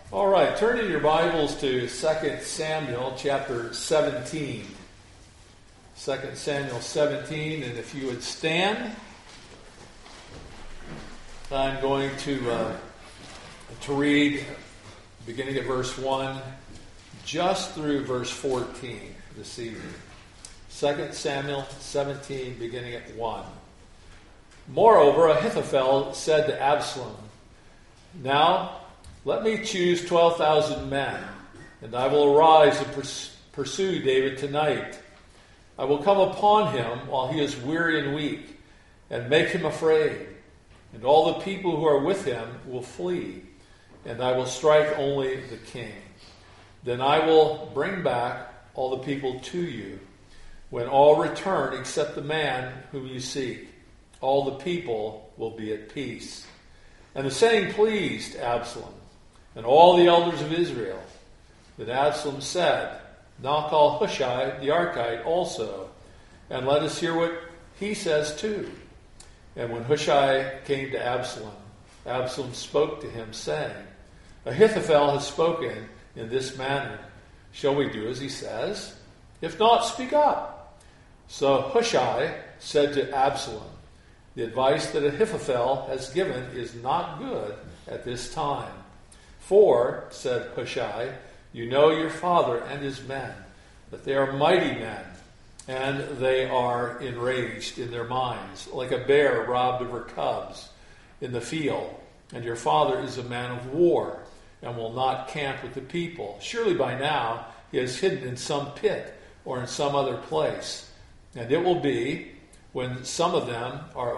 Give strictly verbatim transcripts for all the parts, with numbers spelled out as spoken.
All right, turn in your Bibles to Second Samuel chapter seventeen. Second Samuel seventeen, and if you would stand, I'm going to uh, to read beginning at verse one just through verse fourteen this evening. Second Samuel seventeen, beginning at one. Moreover, Ahithophel said to Absalom, "Now let me choose twelve thousand men, and I will arise and pers- pursue David tonight. I will come upon him while he is weary and weak, and make him afraid. And all the people who are with him will flee, and I will strike only the king. Then I will bring back all the people to you. When all return except the man whom you seek, all the people will be at peace." And the saying pleased Absalom and all the elders of Israel. Then Absalom said, "Now call Hushai the Archite also, and let us hear what he says too." And when Hushai came to Absalom, Absalom spoke to him, saying, "Ahithophel has spoken in this manner. Shall we do as he says? If not, speak up." So Hushai said to Absalom, "The advice that Ahithophel has given is not good at this time. For," said Hushai, "you know your father and his men, that they are mighty men, and they are enraged in their minds, like a bear robbed of her cubs in the field. And your father is a man of war, and will not camp with the people. Surely by now he is hidden in some pit or in some other place. And it will be, when some of them are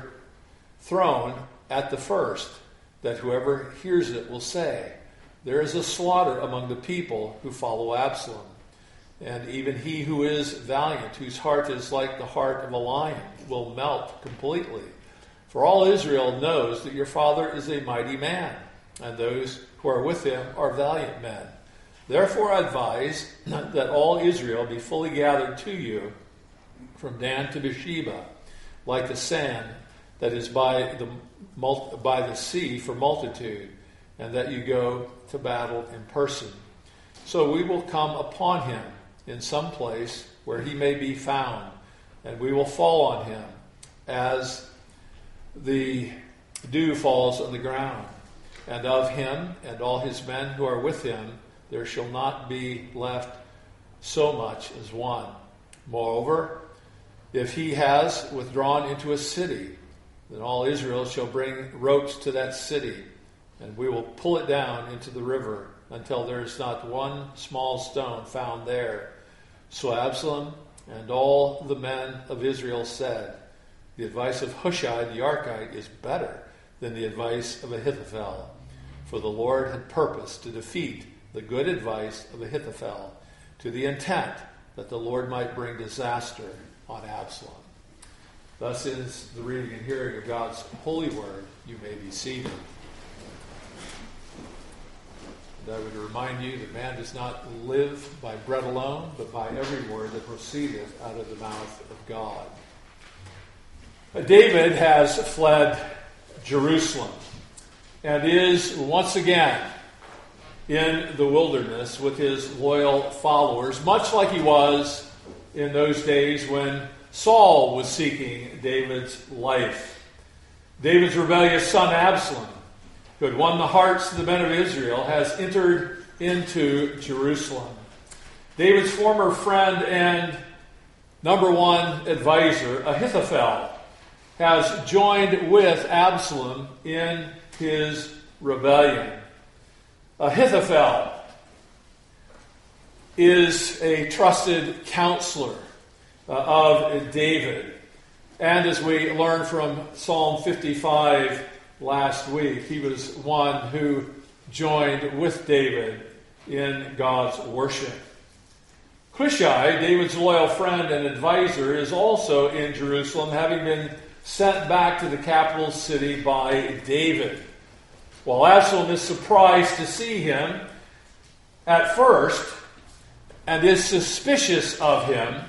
overthrown at the first, that whoever hears it will say, 'There is a slaughter among the people who follow Absalom.' And even he who is valiant, whose heart is like the heart of a lion, will melt completely. For all Israel knows that your father is a mighty man, and those who are with him are valiant men. Therefore I advise that all Israel be fully gathered to you from Dan to Beersheba, like the sand that is by the by the sea for multitude, and that you go to battle in person. So we will come upon him in some place where he may be found, and we will fall on him as the dew falls on the ground. And of him and all his men who are with him there shall not be left so much as one. Moreover, if he has withdrawn into a city, then all Israel shall bring ropes to that city, and we will pull it down into the river until there is not one small stone found there." So Absalom and all the men of Israel said, "The advice of Hushai the Archite is better than the advice of Ahithophel." For the Lord had purposed to defeat the good advice of Ahithophel, to the intent that the Lord might bring disaster on Absalom. Thus is the reading and hearing of God's holy word. You may be seated. And I would remind you that man does not live by bread alone, but by every word that proceedeth out of the mouth of God. David has fled Jerusalem and is once again in the wilderness with his loyal followers, much like he was in those days when Saul was seeking David's life. David's rebellious son Absalom, who had won the hearts of the men of Israel, has entered into Jerusalem. David's former friend and number one advisor, Ahithophel, has joined with Absalom in his rebellion. Ahithophel is a trusted counselor uh, of David. And as we learned from Psalm fifty-five last week, he was one who joined with David in God's worship. Hushai, David's loyal friend and advisor, is also in Jerusalem, having been sent back to the capital city by David. While Absalom is surprised to see him at first and is suspicious of him,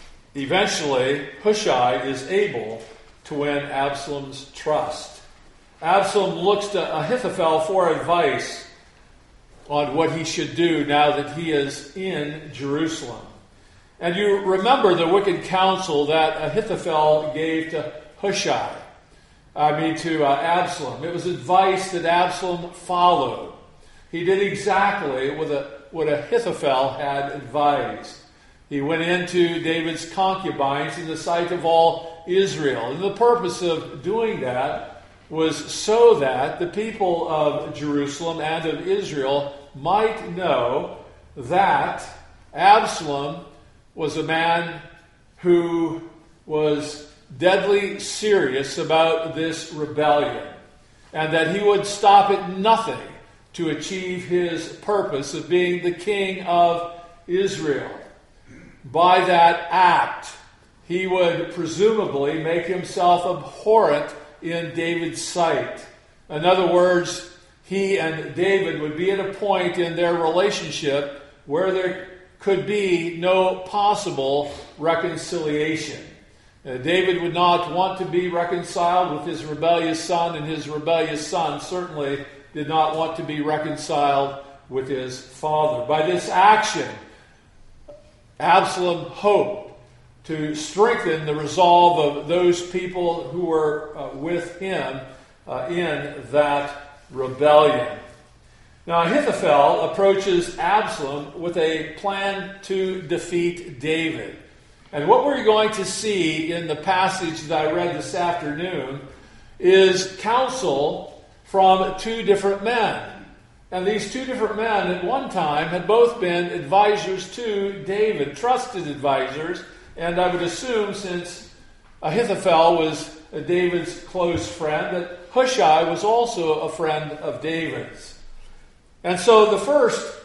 eventually Hushai is able to win Absalom's trust. Absalom looks to Ahithophel for advice on what he should do now that he is in Jerusalem. And you remember the wicked counsel that Ahithophel gave to Hushai, I mean to uh, Absalom. It was advice that Absalom followed. He did exactly what, a, what Ahithophel had advised. He went into David's concubines in the sight of all Israel. And the purpose of doing that was so that the people of Jerusalem and of Israel might know that Absalom was a man who was deadly serious about this rebellion, and that he would stop at nothing to achieve his purpose of being the king of Israel. By that act, he would presumably make himself abhorrent in David's sight. In other words, he and David would be at a point in their relationship where there could be no possible reconciliation. Uh, David would not want to be reconciled with his rebellious son, and his rebellious son certainly did not want to be reconciled with his father. By this action, Absalom hoped to strengthen the resolve of those people who were uh, with him uh, in that rebellion. Now, Ahithophel approaches Absalom with a plan to defeat David. And what we're going to see in the passage that I read this afternoon is counsel from two different men. And these two different men at one time had both been advisors to David, trusted advisors. And I would assume, since Ahithophel was David's close friend, that Hushai was also a friend of David's. And so the first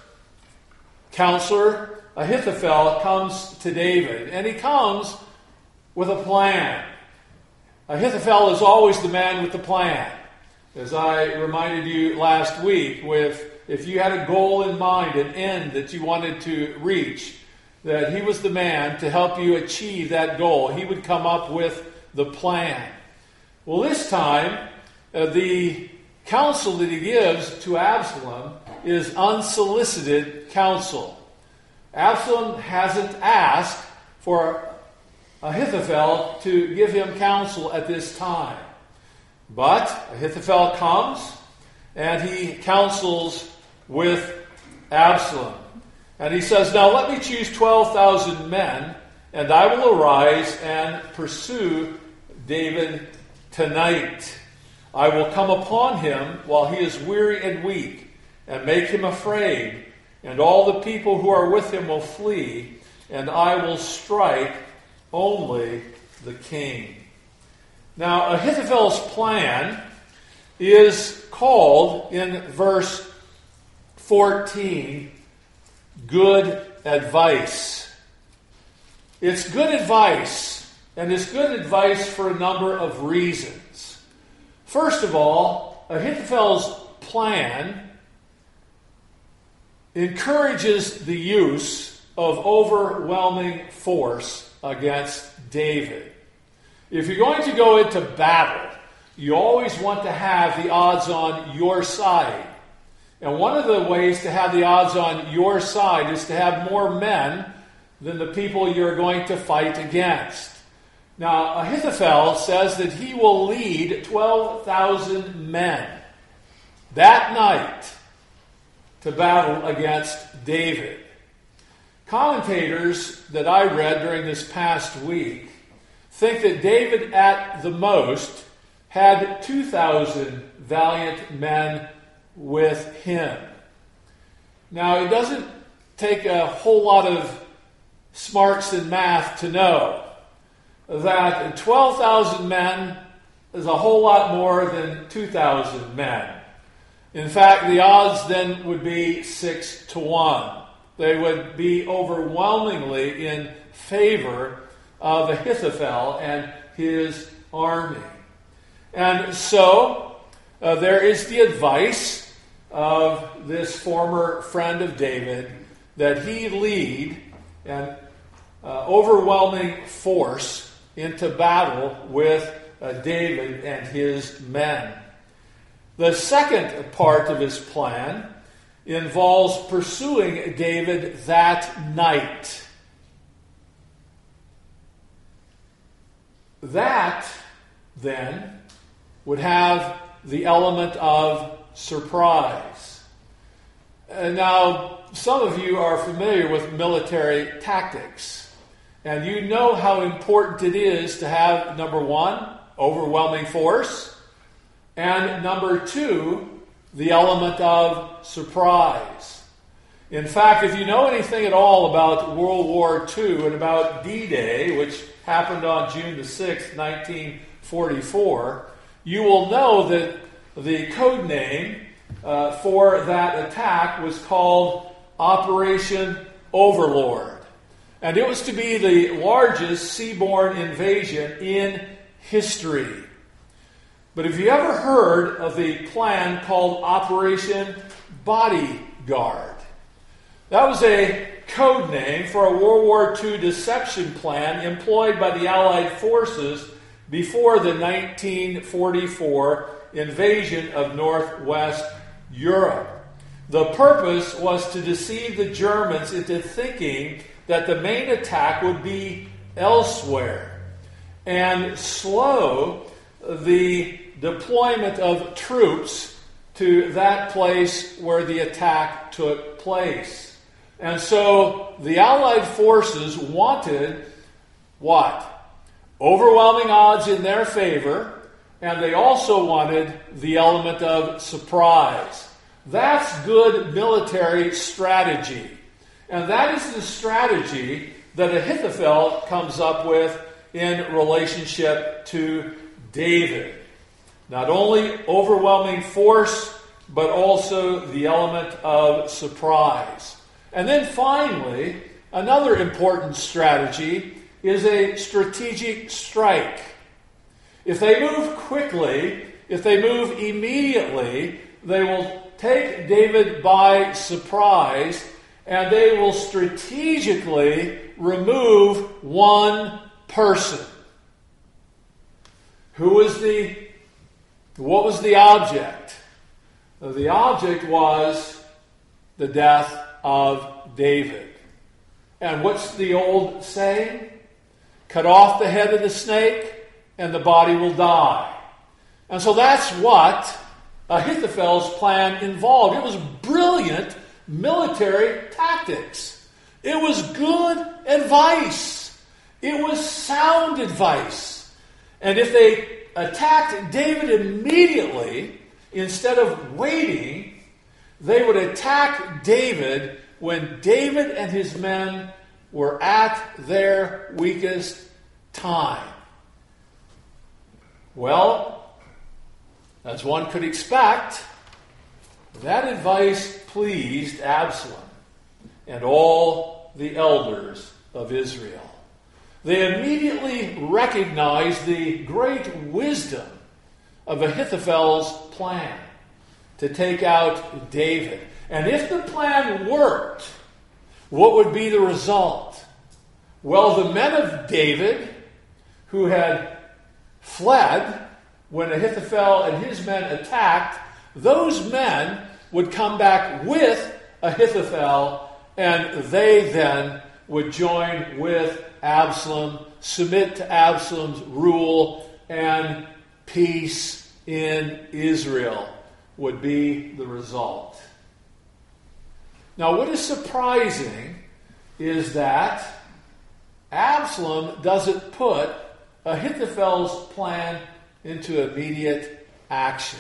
counselor, Ahithophel, comes to David, and he comes with a plan. Ahithophel is always the man with the plan. As I reminded you last week, with if you had a goal in mind, an end that you wanted to reach, that he was the man to help you achieve that goal. He would come up with the plan. Well, this time, uh, the counsel that he gives to Absalom is unsolicited counsel. Absalom hasn't asked for Ahithophel to give him counsel at this time. But Ahithophel comes and he counsels with Absalom. And he says, "Now let me choose twelve thousand men, and I will arise and pursue David tonight. I will come upon him while he is weary and weak, and make him afraid, and all the people who are with him will flee, and I will strike only the king." Now, Ahithophel's plan is called in verse fourteen, good advice. It's good advice, and it's good advice for a number of reasons. First of all, Ahithophel's plan encourages the use of overwhelming force against David. If you're going to go into battle, you always want to have the odds on your side. And one of the ways to have the odds on your side is to have more men than the people you're going to fight against. Now, Ahithophel says that he will lead twelve thousand men that night to battle against David. Commentators that I read during this past week think that David at the most had two thousand valiant men with him. Now, it doesn't take a whole lot of smarts in math to know that twelve thousand men is a whole lot more than two thousand men. In fact, the odds then would be six to one. They would be overwhelmingly in favor of Ahithophel and his army. And so, uh, there is the advice of this former friend of David that he lead an uh, overwhelming force into battle with uh, David and his men. The second part of his plan involves pursuing David that night. That, then, would have the element of surprise. And now, some of you are familiar with military tactics, and you know how important it is to have, number one, overwhelming force, and number two, the element of surprise. In fact, if you know anything at all about World War Two and about D-Day, which happened on June the sixth, nineteen forty-four, you will know that the code name uh, for that attack was called Operation Overlord. And it was to be the largest seaborne invasion in history. But have you ever heard of the plan called Operation Bodyguard? That was a code name for a World War Two deception plan employed by the Allied forces before the nineteen forty-four invasion of Northwest Europe. The purpose was to deceive the Germans into thinking that the main attack would be elsewhere and slow the deployment of troops to that place where the attack took place. And so the Allied forces wanted what? Overwhelming odds in their favor, and they also wanted the element of surprise. That's good military strategy. And that is the strategy that Ahithophel comes up with in relationship to David. Not only overwhelming force, but also the element of surprise. And then finally, another important strategy is a strategic strike. If they move quickly, if they move immediately, they will take David by surprise, and they will strategically remove one person. Who was the, what was the object? The object was the death of David. And what's the old saying? Cut off the head of the snake, and the body will die. And so that's what Ahithophel's plan involved. It was brilliant military tactics. It was good advice. It was sound advice. And if they attacked David immediately, instead of waiting, they would attack David when David and his men were at their weakest time. Well, as one could expect, that advice pleased Absalom and all the elders of Israel. They immediately recognized the great wisdom of Ahithophel's plan to take out David. And if the plan worked, what would be the result? Well, the men of David, who had fled when Ahithophel and his men attacked, those men would come back with Ahithophel, and they then would join with Absalom, submit to Absalom's rule, and peace in Israel would be the result. Now, what is surprising is that Absalom doesn't put Ahithophel's plan into immediate action.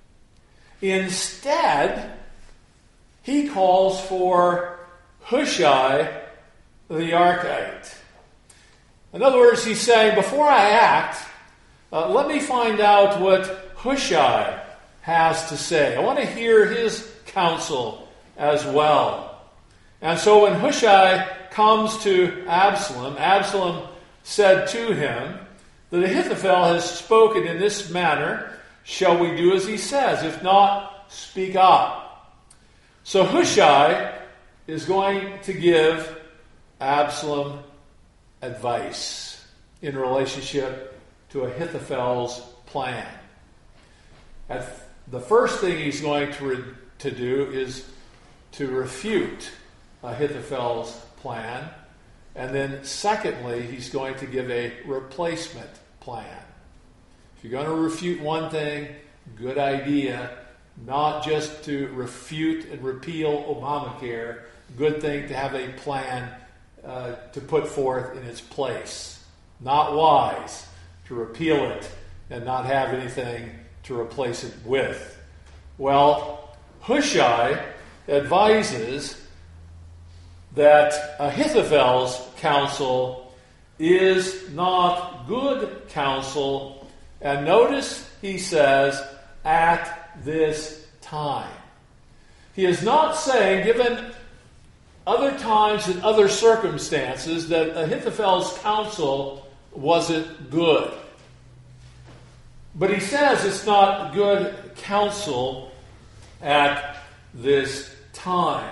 Instead, he calls for Hushai the Archite. In other words, he's saying, before I act, uh, let me find out what Hushai has to say. I want to hear his counsel as well. And so when Hushai comes to Absalom, Absalom said to him that Ahithophel has spoken in this manner. Shall we do as he says? If not, speak up. So Hushai is going to give Absalom advice in relationship to Ahithophel's plan. At the first thing he's going to, re- to do is to refute Ahithophel's plan. And then secondly, he's going to give a replacement plan. If you're going to refute one thing, good idea, not just to refute and repeal Obamacare, good thing to have a plan uh, to put forth in its place. Not wise to repeal it and not have anything to replace it with. Well, Hushai advises that Ahithophel's counsel is not good counsel. And notice he says, at this time. He is not saying, given other times and other circumstances, that Ahithophel's counsel wasn't good. But he says it's not good counsel at this time.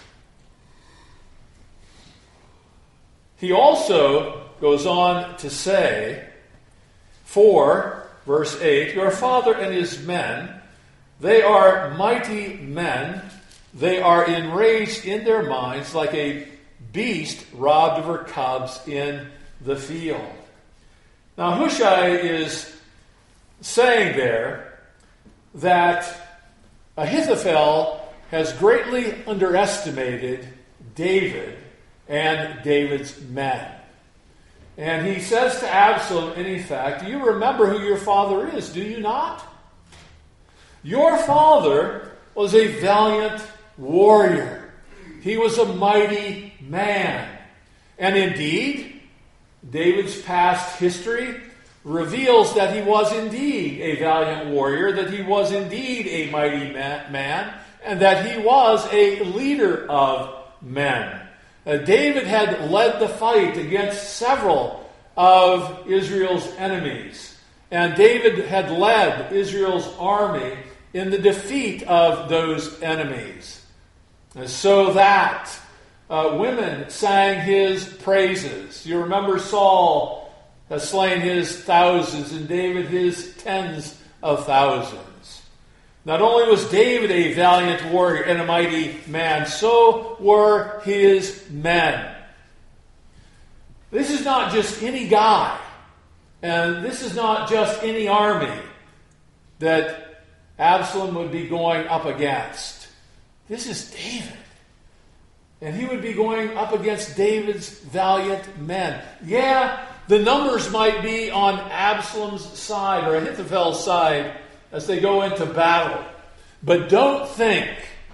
He also goes on to say, for, verse eight, your father and his men, they are mighty men. They are enraged in their minds like a beast robbed of her cubs in the field. Now Hushai is saying there that Ahithophel has greatly underestimated David and David's men. And he says to Absalom, in effect, do you remember who your father is, do you not? Your father was a valiant warrior. He was a mighty man. And indeed, David's past history reveals that he was indeed a valiant warrior, that he was indeed a mighty man, and that he was a leader of men. Uh, David had led the fight against several of Israel's enemies. And David had led Israel's army in the defeat of those enemies. And so that uh, women sang his praises. You remember Saul has slain his thousands and David his tens of thousands. Not only was David a valiant warrior and a mighty man, so were his men. This is not just any guy, and this is not just any army that Absalom would be going up against. This is David. And he would be going up against David's valiant men. Yeah, the numbers might be on Absalom's side or Ahithophel's side as they go into battle. But don't think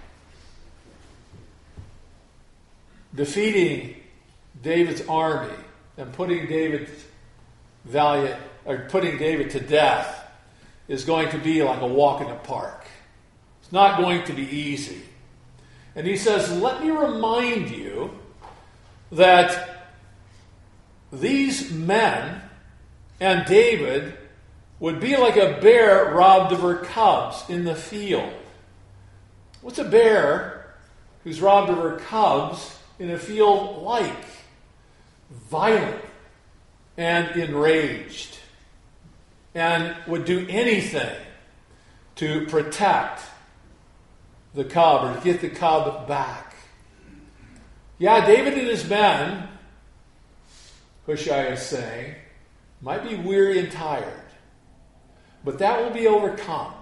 defeating David's army and putting David valiant or putting David to death is going to be like a walk in the park. It's not going to be easy. And he says, let me remind you that these men and David would be like a bear robbed of her cubs in the field. What's a bear who's robbed of her cubs in a field like? Violent and enraged, and would do anything to protect the cub or to get the cub back. Yeah, David and his men, Hushai is saying, might be weary and tired. But that will be overcome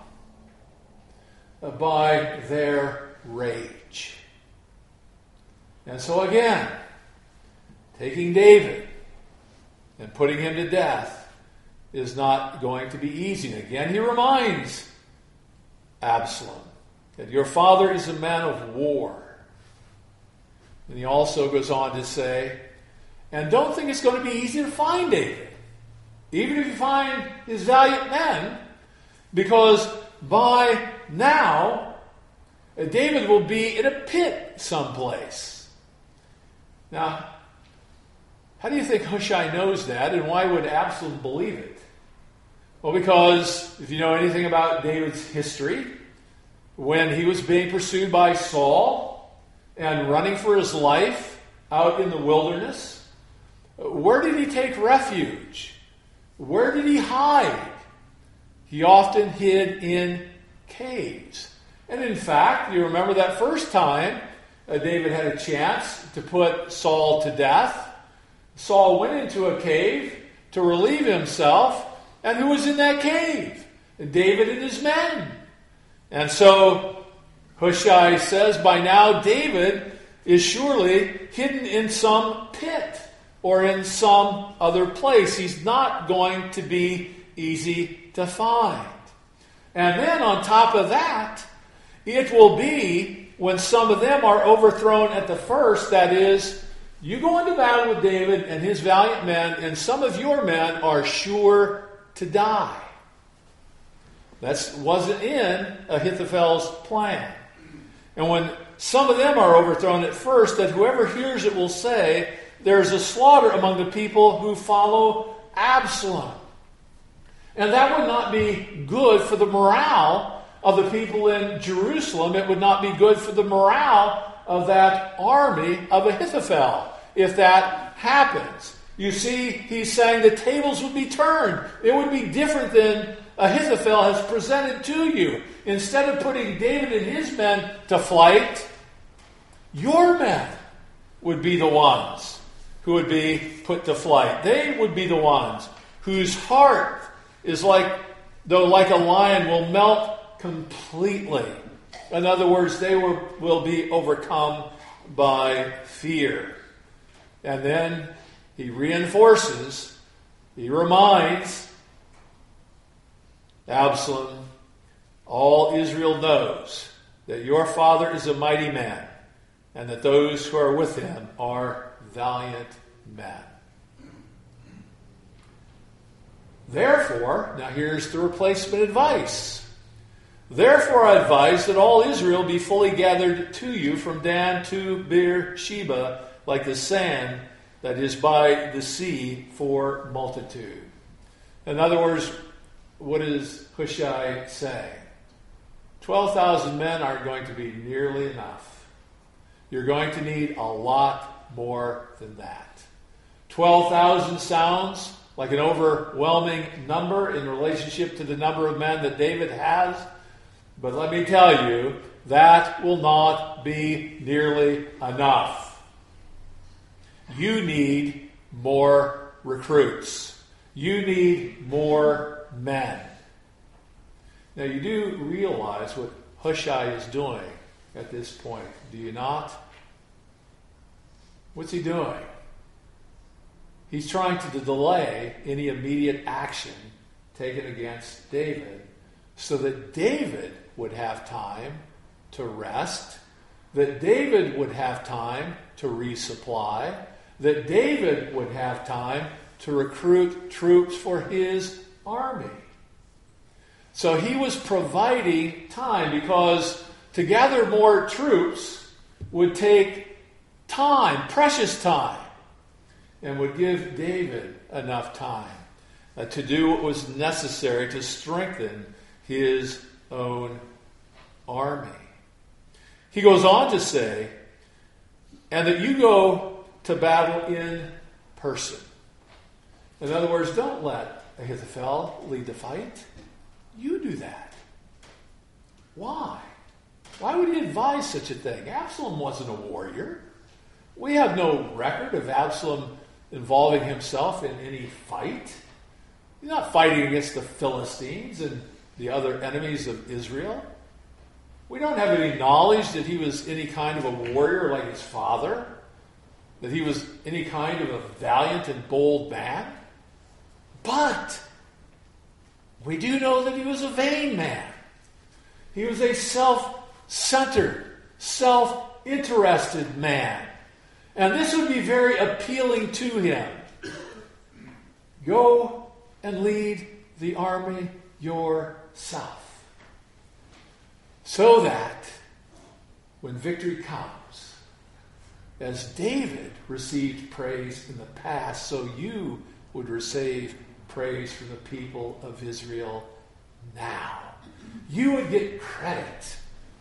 by their rage. And so again, taking David and putting him to death is not going to be easy. And again, he reminds Absalom that your father is a man of war. And he also goes on to say, and don't think it's going to be easy to find David. Even if you find his valiant men, because by now, David will be in a pit someplace. Now, how do you think Hushai knows that, and why would Absalom believe it? Well, because if you know anything about David's history, when he was being pursued by Saul and running for his life out in the wilderness, where did he take refuge? Where did he hide? He often hid in caves. And in fact, you remember that first time uh, David had a chance to put Saul to death. Saul went into a cave to relieve himself, and who was in that cave? David and his men. And so Hushai says, by now David is surely hidden in some pit or in some other place. He's not going to be easy to find. And then on top of that, it will be when some of them are overthrown at the first, that is, you go into battle with David and his valiant men, and some of your men are sure to die. That wasn't in Ahithophel's plan. And when some of them are overthrown at first, that whoever hears it will say, there's a slaughter among the people who follow Absalom. And that would not be good for the morale of the people in Jerusalem. It would not be good for the morale of that army of Ahithophel if that happens. You see, he's saying the tables would be turned. It would be different than Ahithophel has presented to you. Instead of putting David and his men to flight, your men would be the ones who would be put to flight. They would be the ones whose heart is like, though like a lion, will melt completely. In other words, they will, will be overcome by fear. And then he reinforces, he reminds Absalom, all Israel knows that your father is a mighty man, and that those who are with him are valiant men. Therefore, now here's the replacement advice. Therefore I advise that all Israel be fully gathered to you from Dan to Beersheba, like the sand that is by the sea for multitude. In other words, what is Hushai saying? twelve thousand men aren't going to be nearly enough. You're going to need a lot more than that. twelve thousand sounds like an overwhelming number in relationship to the number of men that David has. But let me tell you, that will not be nearly enough. You need more recruits. You need more men. Now you do realize what Hushai is doing at this point, do you not? What's he doing? He's trying to delay any immediate action taken against David so that David would have time to rest, that David would have time to resupply, that David would have time to recruit troops for his army. So he was providing time, because to gather more troops would take time, precious time, and would give David enough time uh, to do what was necessary to strengthen his own army. He goes on to say, and that you go to battle in person. In other words, don't let Ahithophel lead the fight. You do that. Why? Why would he advise such a thing? Absalom wasn't a warrior. We have no record of Absalom involving himself in any fight. He's not fighting against the Philistines and the other enemies of Israel. We don't have any knowledge that he was any kind of a warrior like his father, that he was any kind of a valiant and bold man. But we do know that he was a vain man. He was a self-centered, self-interested man. And this would be very appealing to him. Go and lead the army yourself, so that when victory comes, as David received praise in the past, so you would receive praise from the people of Israel now. You would get credit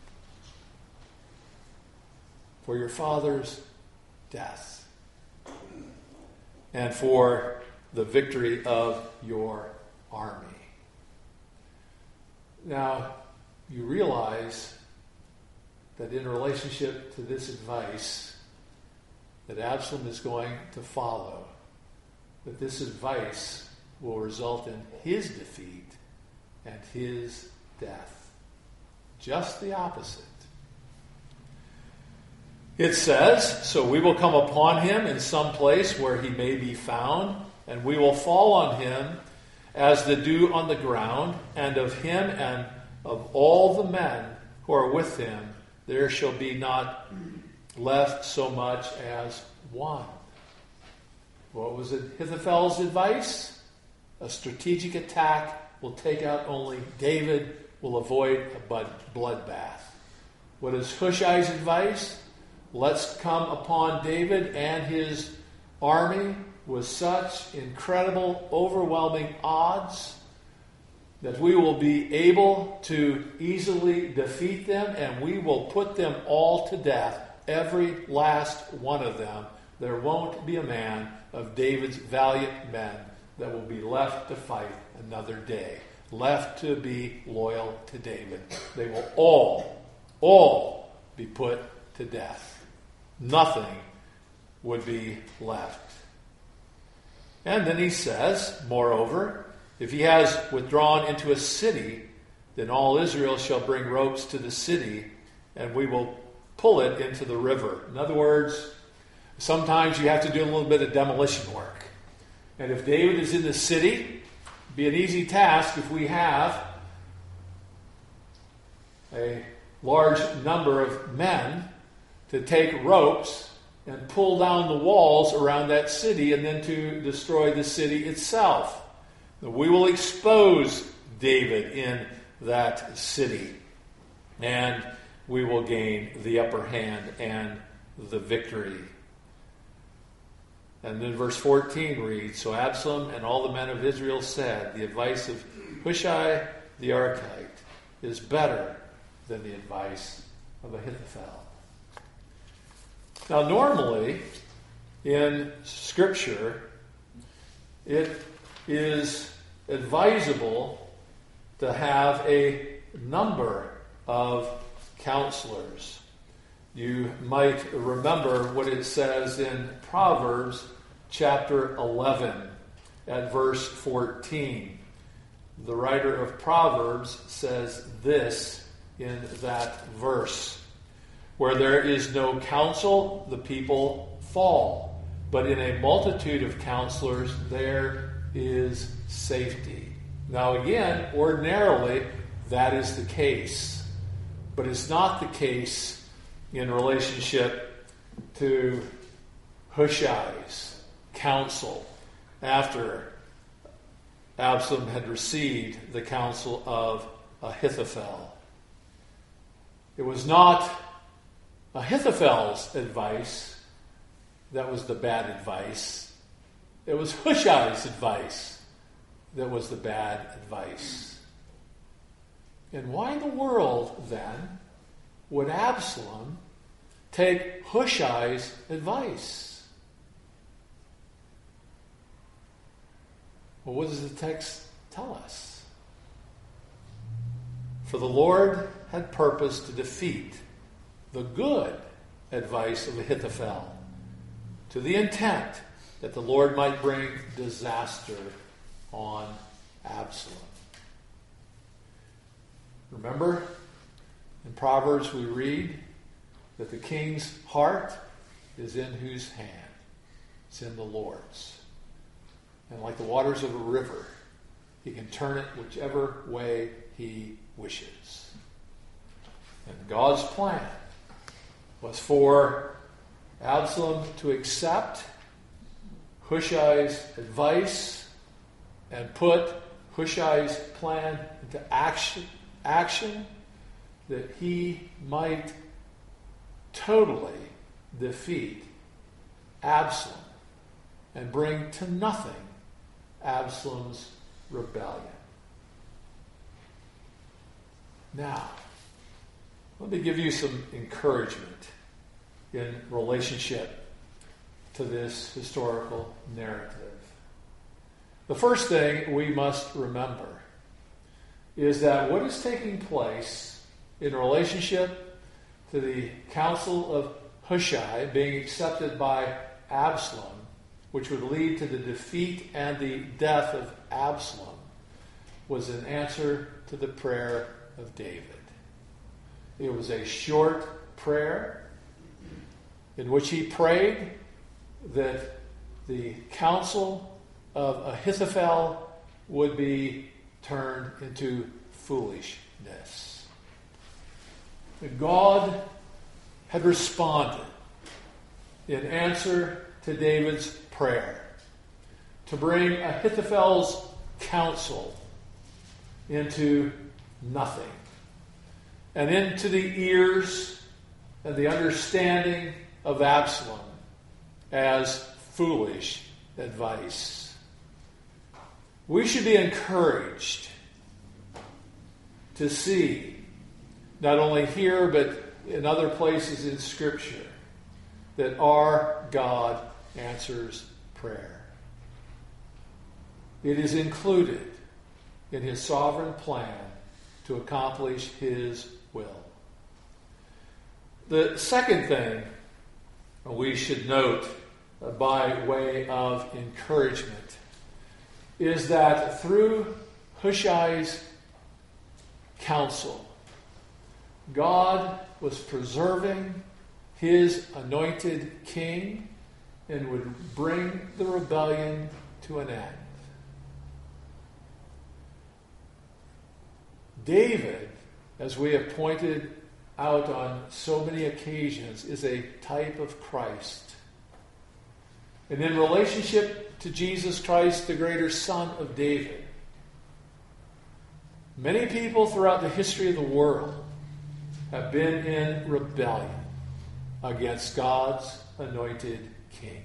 for your father's death and for the victory of your army. Now, you realize that in relationship to this advice that Absalom is going to follow, that this advice will result in his defeat and his death. Just the opposite. It says, so we will come upon him in some place where he may be found, and we will fall on him as the dew on the ground, and of him and of all the men who are with him there shall be not left so much as one. What was Ahithophel's advice? A strategic attack will take out only David, will avoid a bloodbath. What is Hushai's advice? Let's come upon David and his army with such incredible, overwhelming odds that we will be able to easily defeat them, and we will put them all to death, every last one of them. There won't be a man of David's valiant men that will be left to fight another day, left to be loyal to David. They will all, all be put to death. Nothing would be left. And then he says, moreover, if he has withdrawn into a city, then all Israel shall bring ropes to the city, and we will pull it into the river. In other words, sometimes you have to do a little bit of demolition work. And if David is in the city, it'd be an easy task if we have a large number of men to take ropes and pull down the walls around that city and then to destroy the city itself. We will expose David in that city, and we will gain the upper hand and the victory. And then verse fourteen reads, so Absalom and all the men of Israel said, the advice of Hushai the Archite is better than the advice of Ahithophel. Now, normally, in Scripture, it is advisable to have a number of counselors. You might remember what it says in Proverbs chapter eleven at verse fourteen. The writer of Proverbs says this in that verse. Where there is no counsel, the people fall. But in a multitude of counselors, there is safety. Now again, ordinarily, that is the case. But it's not the case in relationship to Hushai's counsel after Absalom had received the counsel of Ahithophel. It was not Ahithophel's advice that was the bad advice. It was Hushai's advice that was the bad advice. And why in the world, then, would Absalom take Hushai's advice? Well, what does the text tell us? For the Lord had purposed to defeat the good advice of Ahithophel, to the intent that the Lord might bring disaster on Absalom. Remember, in Proverbs we read that the king's heart is in whose hand? It's in the Lord's. And like the waters of a river, he can turn it whichever way he wishes. And God's plan was for Absalom to accept Hushai's advice and put Hushai's plan into action, action that he might totally defeat Absalom and bring to nothing Absalom's rebellion. Now, let me give you some encouragement in relationship to this historical narrative. The first thing we must remember is that what is taking place in relationship to the counsel of Hushai being accepted by Absalom, which would lead to the defeat and the death of Absalom, was an answer to the prayer of David. It was a short prayer in which he prayed that the counsel of Ahithophel would be turned into foolishness. God had responded in answer to David's prayer to bring Ahithophel's counsel into nothing and into the ears and the understanding of Absalom as foolish advice. We should be encouraged to see, not only here but in other places in Scripture, that our God answers prayer. It is included in His sovereign plan to accomplish His will. The second thing we should note uh, by way of encouragement is that through Hushai's counsel, God was preserving His anointed king and would bring the rebellion to an end. David, as we have pointed out on so many occasions, is a type of Christ. And in relationship to Jesus Christ, the greater Son of David, many people throughout the history of the world have been in rebellion against God's anointed king.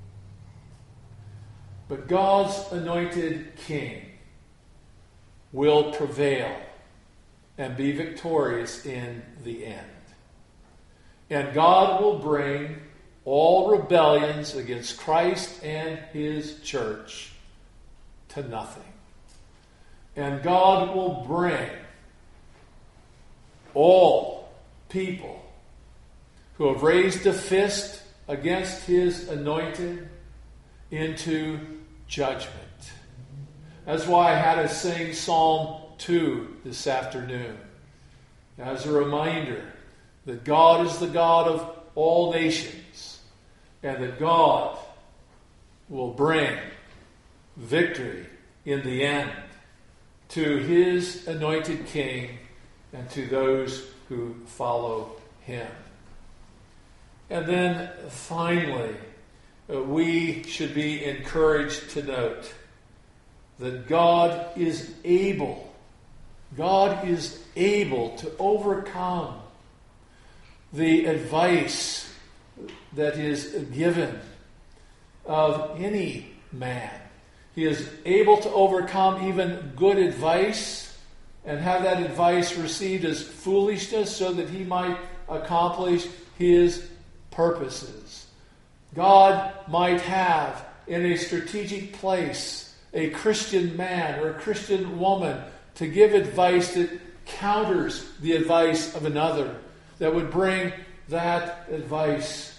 But God's anointed king will prevail and be victorious in the end. And God will bring all rebellions against Christ and His church to nothing. And God will bring all people who have raised a fist against His anointed into judgment. That's why I had us sing Psalm two this afternoon, as a reminder that God is the God of all nations, and that God will bring victory in the end to His anointed king and to those who follow Him. And then finally, uh, we should be encouraged to note that God is able, God is able to overcome the advice that is given of any man. He is able to overcome even good advice and have that advice received as foolishness so that he might accomplish His purposes. God might have in a strategic place a Christian man or a Christian woman to give advice that counters the advice of another, that would bring that advice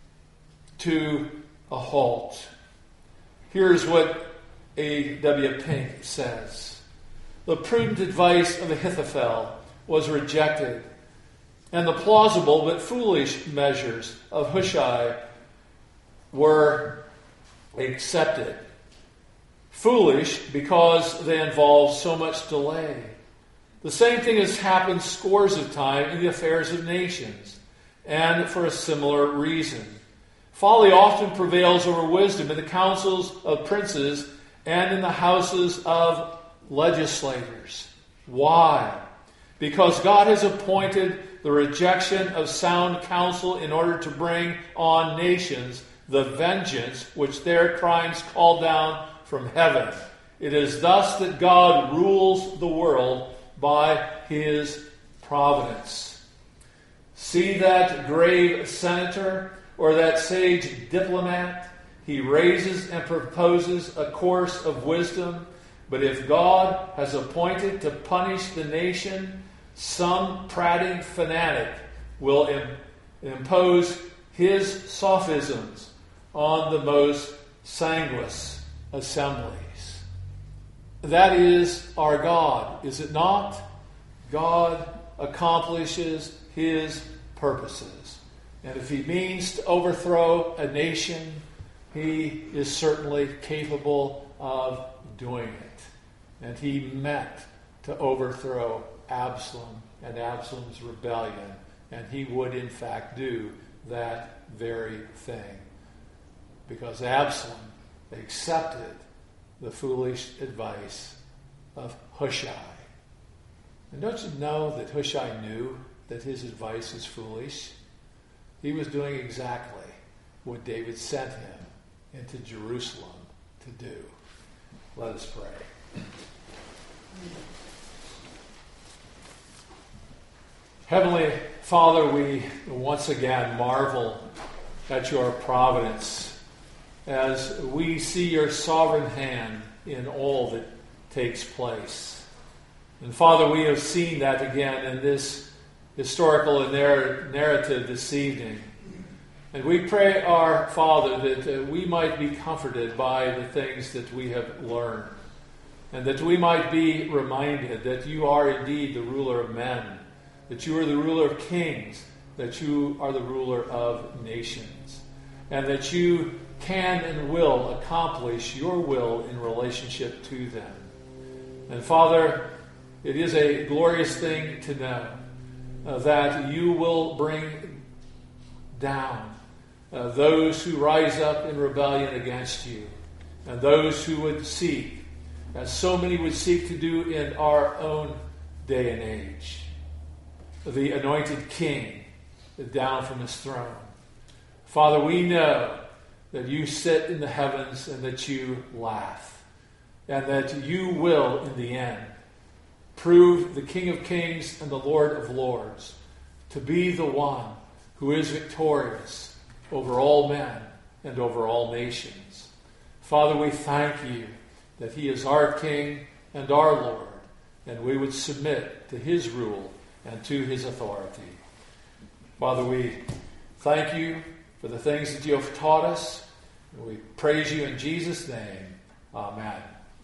to a halt. Here's what A W Pink says. The prudent advice of Ahithophel was rejected, and the plausible but foolish measures of Hushai were accepted. Foolish because they involve so much delay. The same thing has happened scores of times in the affairs of nations, and for a similar reason. Folly often prevails over wisdom in the councils of princes and in the houses of legislators. Why? Because God has appointed the rejection of sound counsel in order to bring on nations the vengeance which their crimes call down from heaven. It is thus that God rules the world by His providence. See that grave senator or that sage diplomat? He raises and proposes a course of wisdom, but if God has appointed to punish the nation, some prating fanatic will im- impose his sophisms on the most sanguineous assemblies. That is our God, is it not? God accomplishes his purposes. And if he means to overthrow a nation, he is certainly capable of doing it. And he meant to overthrow Absalom and Absalom's rebellion. And he would, in fact, do that very thing. Because Absalom accepted the foolish advice of Hushai. And don't you know that Hushai knew that his advice was foolish? He was doing exactly what David sent him into Jerusalem to do. Let us pray. Heavenly Father, we once again marvel at your providence as we see your sovereign hand in all that takes place. And Father, we have seen that again in this historical narr- narrative this evening. And we pray, our Father, that uh, we might be comforted by the things that we have learned. And that we might be reminded that you are indeed the ruler of men. That you are the ruler of kings. That you are the ruler of nations. And that you can and will accomplish your will in relationship to them. And Father, it is a glorious thing to know uh, that you will bring down uh, those who rise up in rebellion against you, and those who would seek, as so many would seek to do in our own day and age, the anointed king down from his throne. Father, we know that you sit in the heavens and that you laugh, and that you will, in the end, prove the King of Kings and the Lord of Lords to be the one who is victorious over all men and over all nations. Father, we thank you that he is our King and our Lord, and we would submit to his rule and to his authority. Father, we thank you for the things that you have taught us, and we praise you in Jesus' name. Amen.